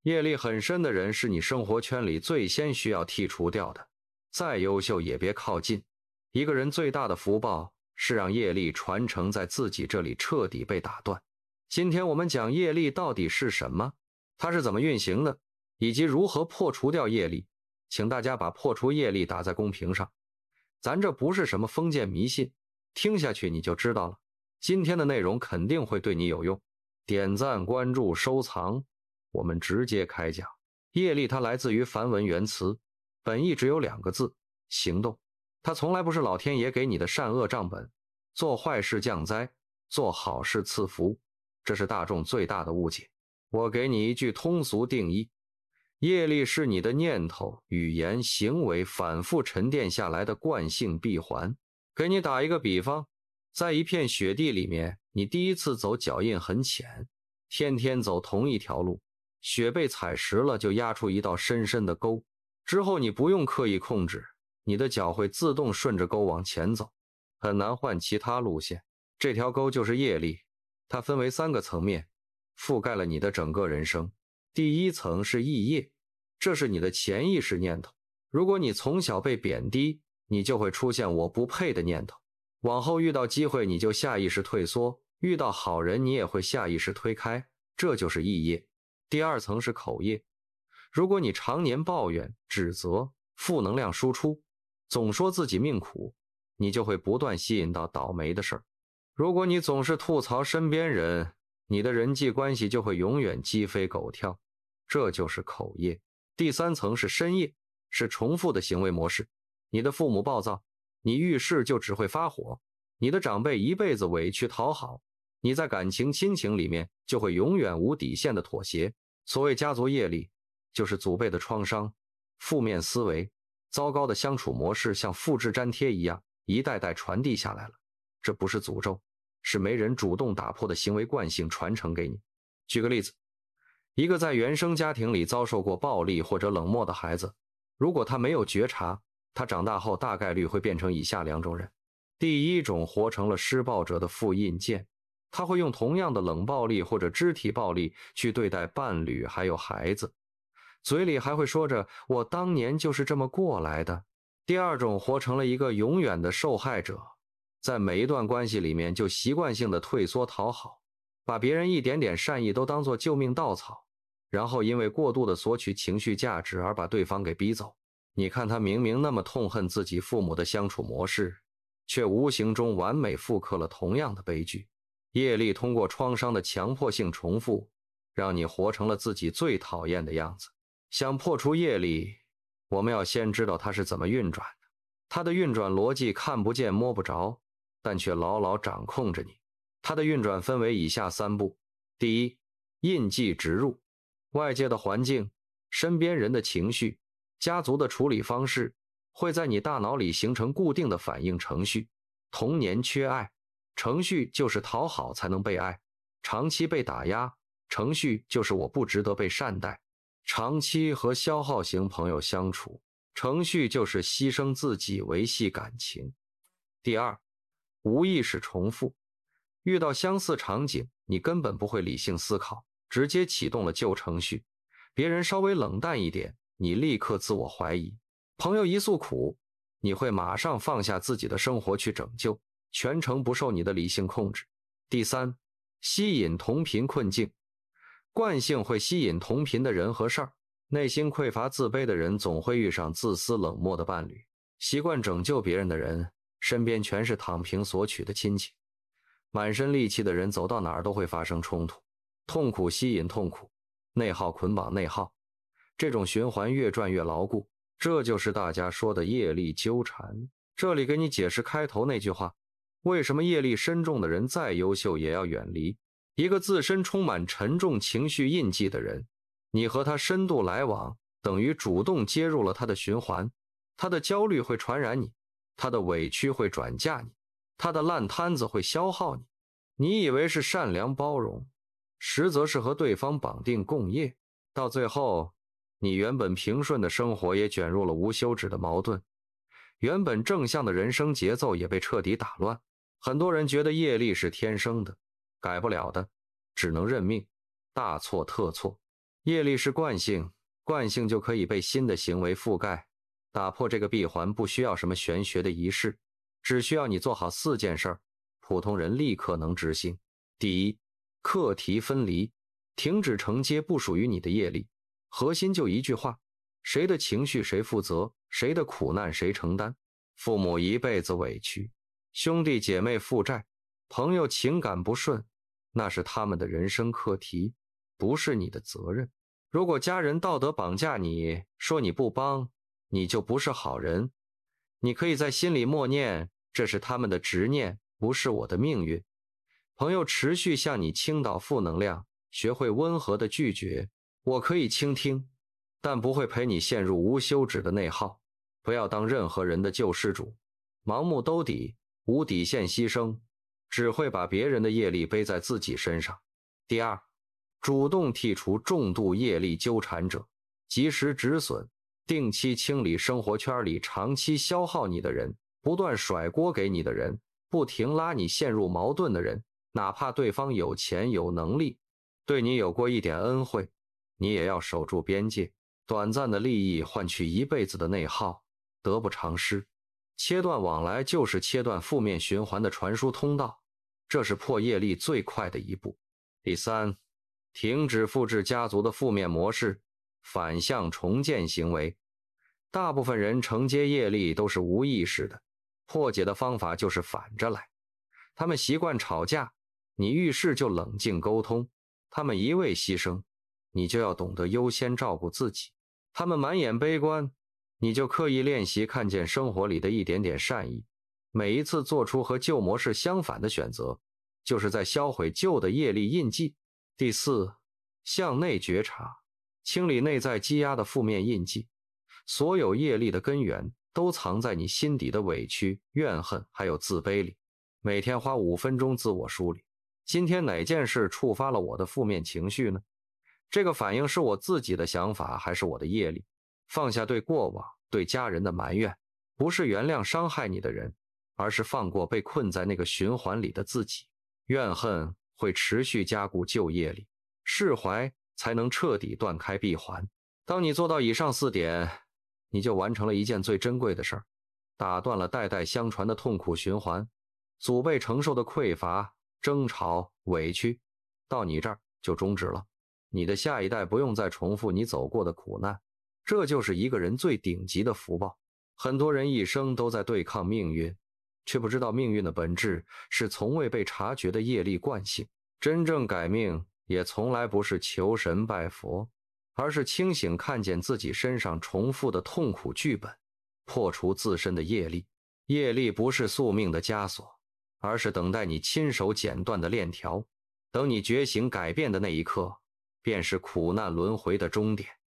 业力很深的人是你生活圈里最先需要剔除掉的，再优秀也别靠近。一个人最大的福报是让业力传承在自己这里彻底被打断。今天我们讲业力到底是什么，它是怎么运行的，以及如何破除掉业力。请大家把破除业力打在公屏上。咱这不是什么封建迷信，听下去你就知道了。今天的内容肯定会对你有用，点赞、关注、收藏。我们直接开讲。业力它来自于梵文原词，本意只有2个字：行动。它从来不是老天爷给你的善恶账本，做坏事降灾，做好事赐福，这是大众最大的误解。我给你一句通俗定义：业力是你的念头、语言、行为反复沉淀下来的惯性闭环。给你打一个比方，在一片雪地里面，你第一次走脚印很浅，天天走同一条路，雪被踩实了就压出一道深深的沟，之后你不用刻意控制，你的脚会自动顺着沟往前走，很难换其他路线。这条沟就是业力，它分为3个层面，覆盖了你的整个人生。第一层是意业，这是你的潜意识念头。如果你从小被贬低，你就会出现我不配的念头，往后遇到机会你就下意识退缩，遇到好人你也会下意识推开，这就是意业。第2层是口业，如果你常年抱怨、指责、负能量输出，总说自己命苦，你就会不断吸引到倒霉的事儿。如果你总是吐槽身边人，你的人际关系就会永远鸡飞狗跳，这就是口业。第3层是身业，是重复的行为模式。你的父母暴躁，你遇事就只会发火；你的长辈一辈子委屈讨好，你在感情亲情里面就会永远无底线的妥协。所谓家族业力，就是祖辈的创伤、负面思维、糟糕的相处模式，像复制粘贴一样一代代传递下来了。这不是诅咒，是没人主动打破的行为惯性传承给你。举个例子，一个在原生家庭里遭受过暴力或者冷漠的孩子，如果他没有觉察，他长大后大概率会变成以下2种人。第一种，活成了施暴者的复印件，他会用同样的冷暴力或者肢体暴力去对待伴侣还有孩子，嘴里还会说着我当年就是这么过来的。第2种，活成了一个永远的受害者，在每一段关系里面就习惯性的退缩讨好，把别人一点点善意都当作救命稻草，然后因为过度的索取情绪价值而把对方给逼走。你看他明明那么痛恨自己父母的相处模式，却无形中完美复刻了同样的悲剧。业力通过创伤的强迫性重复，让你活成了自己最讨厌的样子。想破除业力，我们要先知道它是怎么运转的。它的运转逻辑看不见摸不着，但却牢牢掌控着你。它的运转分为以下3步。第一，印记植入。外界的环境、身边人的情绪、家族的处理方式，会在你大脑里形成固定的反应程序。童年缺爱，程序就是讨好才能被爱；长期被打压，程序就是我不值得被善待；长期和消耗型朋友相处，程序就是牺牲自己维系感情。第2，无意识重复。遇到相似场景，你根本不会理性思考，直接启动了旧程序。别人稍微冷淡一点，你立刻自我怀疑；朋友一诉苦，你会马上放下自己的生活去拯救，全程不受你的理性控制。第3，吸引同频困境。惯性会吸引同频的人和事儿，内心匮乏自卑的人总会遇上自私冷漠的伴侣，习惯拯救别人的人身边全是躺平索取的亲戚，满身戾气的人走到哪儿都会发生冲突，痛苦吸引痛苦，内耗捆绑内耗，这种循环越转越牢固，这就是大家说的业力纠缠。这里给你解释开头那句话，为什么业力深重的人再优秀也要远离。一个自身充满沉重情绪印记的人，你和他深度来往，等于主动接入了他的循环，他的焦虑会传染你，他的委屈会转嫁你，他的烂摊子会消耗你。你以为是善良包容，实则是和对方绑定共业，到最后你原本平顺的生活也卷入了无休止的矛盾，原本正向的人生节奏也被彻底打乱。很多人觉得业力是天生的，改不了的，只能认命，大错特错。 业力是惯性，惯性就可以被新的行为覆盖。打破这个闭环不需要什么玄学的仪式，只需要你做好4件事，普通人立刻能执行。第一，课题分离，停止承接不属于你的业力。核心就一句话，谁的情绪谁负责，谁的苦难谁承担。父母一辈子委屈，兄弟姐妹负债，朋友情感不顺，那是他们的人生课题，不是你的责任。如果家人道德绑架你，说你不帮，你就不是好人。你可以在心里默念，这是他们的执念，不是我的命运。朋友持续向你倾倒负能量，学会温和的拒绝。我可以倾听，但不会陪你陷入无休止的内耗。不要当任何人的救世主，盲目兜底，无底线牺牲，只会把别人的业力背在自己身上。第二，主动剔除重度业力纠缠者，及时止损，定期清理生活圈里长期消耗你的人，不断甩锅给你的人，不停拉你陷入矛盾的人，哪怕对方有钱有能力，对你有过一点恩惠，你也要守住边界。短暂的利益换取一辈子的内耗，得不偿失。切断往来就是切断负面循环的传输通道，这是破业力最快的一步。第三，停止复制家族的负面模式，反向重建行为。大部分人承接业力都是无意识的，破解的方法就是反着来。他们习惯吵架，你遇事就冷静沟通；他们一味牺牲，你就要懂得优先照顾自己；他们满眼悲观，你就刻意练习看见生活里的一点点善意。每一次做出和旧模式相反的选择，就是在销毁旧的业力印记。第四，向内觉察，清理内在积压的负面印记。所有业力的根源都藏在你心底的委屈、怨恨还有自卑里。每天花5分钟自我梳理，今天哪件事触发了我的负面情绪呢？这个反应是我自己的想法还是我的业力？放下对过往、对家人的埋怨，不是原谅伤害你的人，而是放过被困在那个循环里的自己。怨恨会持续加固旧业力，释怀才能彻底断开闭环。当你做到以上4点，你就完成了一件最珍贵的事儿，打断了代代相传的痛苦循环。祖辈承受的匮乏、争吵、委屈，到你这儿就终止了。你的下一代不用再重复你走过的苦难，这就是一个人最顶级的福报。很多人一生都在对抗命运，却不知道命运的本质是从未被察觉的业力惯性。真正改命也从来不是求神拜佛，而是清醒看见自己身上重复的痛苦剧本，破除自身的业力。业力不是宿命的枷锁，而是等待你亲手剪断的链条。等你觉醒改变的那一刻，便是苦难轮回的终点。